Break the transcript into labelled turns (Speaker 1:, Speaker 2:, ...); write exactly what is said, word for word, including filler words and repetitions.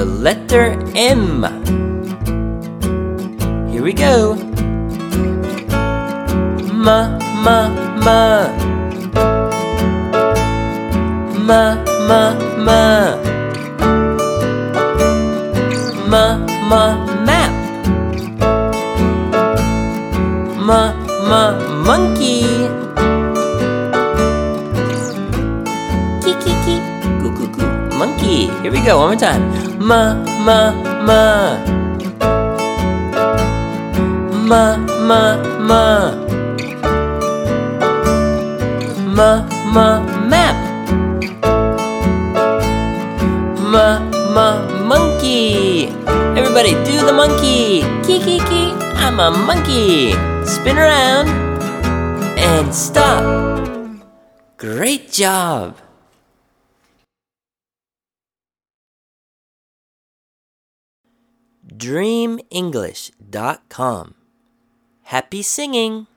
Speaker 1: the letter M. Here we go. Ma, ma, ma. Ma, ma, ma. Ma, ma, map. Ma, ma, monkey. Kee, kee, kee. Coo, coo, coo. Monkey. Here we go, one more time. Ma, ma, ma. Ma, ma, ma. Ma, ma, map. Ma, ma, monkey. Everybody do the monkey. Kee, kee, kee. I'm a monkey. Spin around and stop. Great job. dream english dot com. Happy singing!